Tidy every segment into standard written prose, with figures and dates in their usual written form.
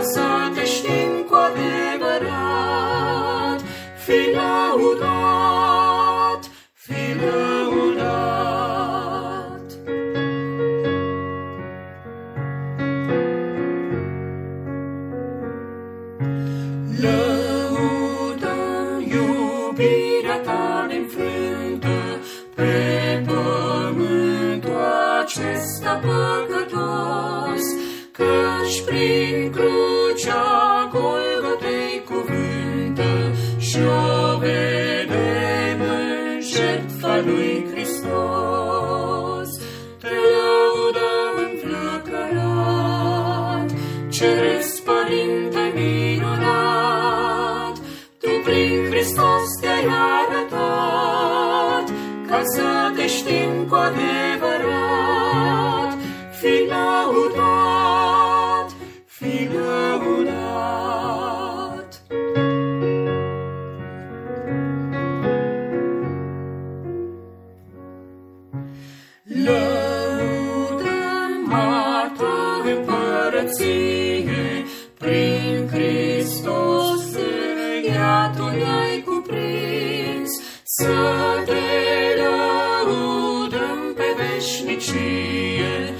să te știm cu adevărat. Fi lăudat, fi lăudat. Lăudăm iubirea ta neînfrântă pe pământul acesta păcătos, căci prin crucea Golgotei cuvântă și-o vedem în jertfa lui Hristos. Te lăudăm înflăcărat, Ceresc Părinte minunat, Tu prin Hristos te-ai arătat, ca să te știm cu adevărat. Fi lăudat, fi lăudat. Lăudăm a ta împărăție, prin Hristos ea tu ne-ai cuprins, să te lăudăm pe veșnicie,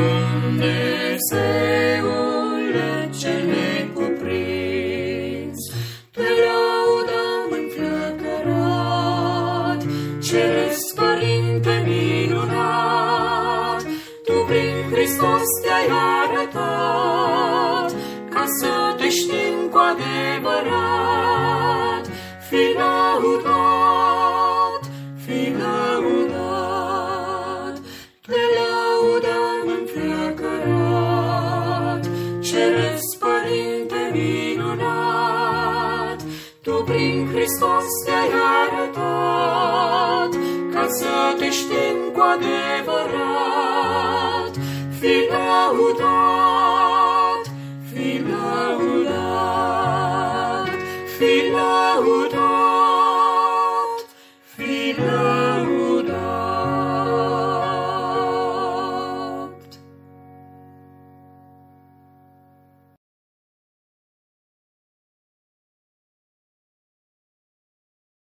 Dumnezeule cel necuprins. Te lăudăm înflăcărat, Ceresc Părinte minunat, Tu prin Hristos te-ai arătat, ca să te știm cu adevărat. Fi lăudat, fi lăudat. Te lăudăm înflăcărat, Ceresc Părinte minunat, Tu prin Hristos te-ai arătat, ca să te știm cu adevărat. Fi lăudat.